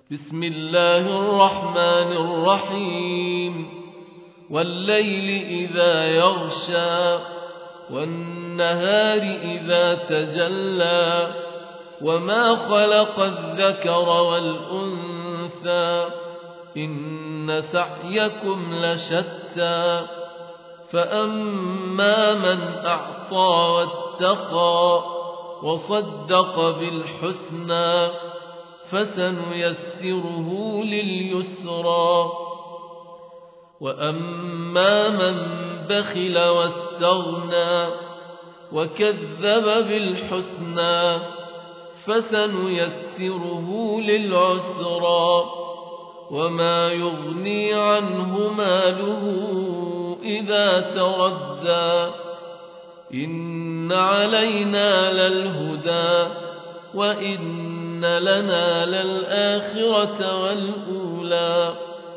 بسم الله الرحمن الرحيم والليل إذا يغشى والنهار إذا تجلى وما خلق الذكر والأنثى إن سعيكم لشتى فأما من أعطى واتقى وصدق بالحسنى فسنيسره لليسرى وأما من بخل واستغنى وكذب بالحسنى فسنيسره للعسرى وما يغني عنه ماله إذا تردى إن علينا للهدى وإن لنا للآخرة والأولى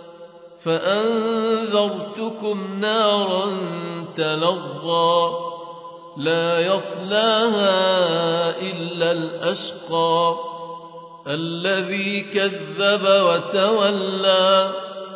فأنذرتكم نارا تلظى لا يصلاها إلا الأشقى الذي كذب وتولى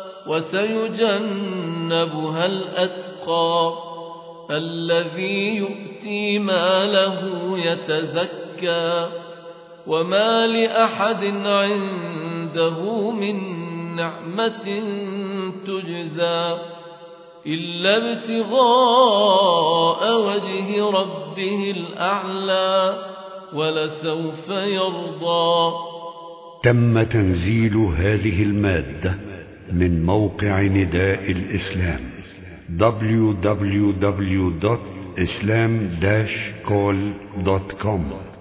وسيجنبها الأتقى الذي يؤتي ماله يتزكى وما لأحد عنده من نعمة تجزى إلا ابتغاء وجه ربه الأعلى ولسوف يرضى. تم تنزيل هذه المادة من موقع نداء الإسلام www.islam-call.com